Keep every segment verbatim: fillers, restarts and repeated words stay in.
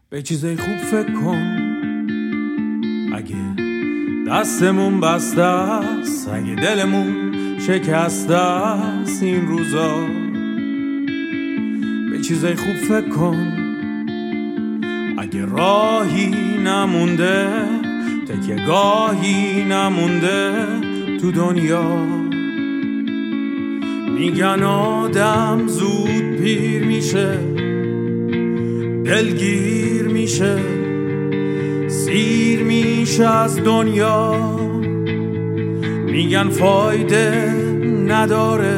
به چیزای خوب فکر کن. اگه دستمون بسته است، اگه دلمون شکسته است این روزا، به چیزای خوب فکر کن. اگه راهی نمونده، تکیه گاهی نمونده تو دنیا، میگن آدم زود پیر میشه، دلگیر میشه، سیر میشه از دنیا، میگن فایده نداره،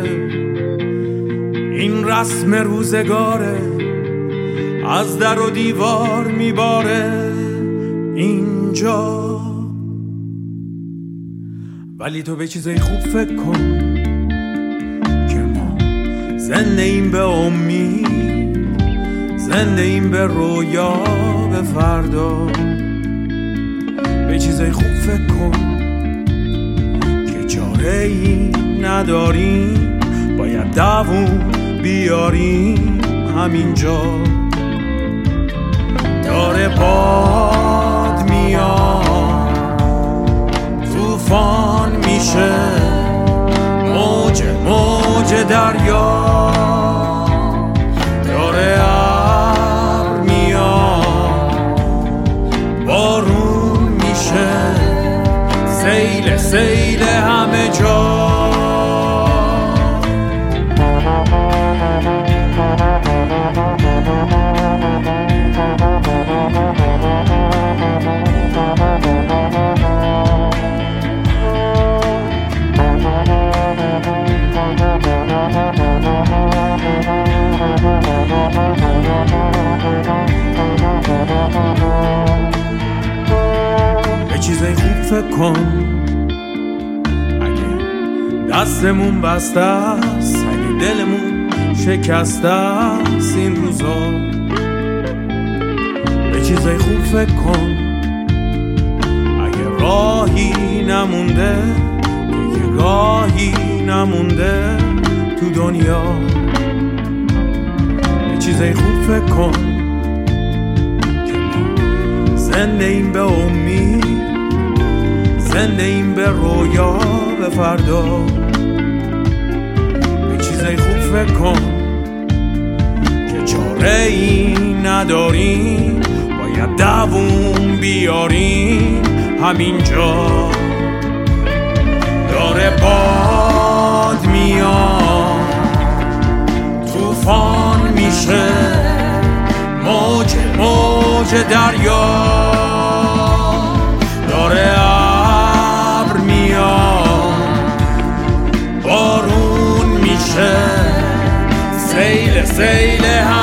این رسم روزگاره، از در و دیوار میباره اینجا. ولی تو به چیزای خوب فکر کن که ما زنده ایم به امید، زنده ایم به رویا، به فردا. به چیزای خوب فکر کن که چاره ای نداریم، باید دووم بیاریم همینجا. داره باد میاد، طوفان میشه، موج موج دریا، داره ابر میاد، بارون میشه، سیل سیل همه جا. به چیزای خوب فکر کن. اگه دستمون بسته است، اگه دلمون شکسته است این روزا، به چیزای خوب فکر کن. اگه راهی نمونده، که گاهی نمونده تو دنیا، به چیزای خوب فکر کن که ما زنده ایم به امید، زنده ایم به رویا، به فردا. به چیزای خوب فکر کن که چاره ای نداریم، باید دووم بیاریم همینجا. داره باد میاد، طوفان میشه، موج موج دریا، داره ابر میاد، بارون میشه، سیل سیل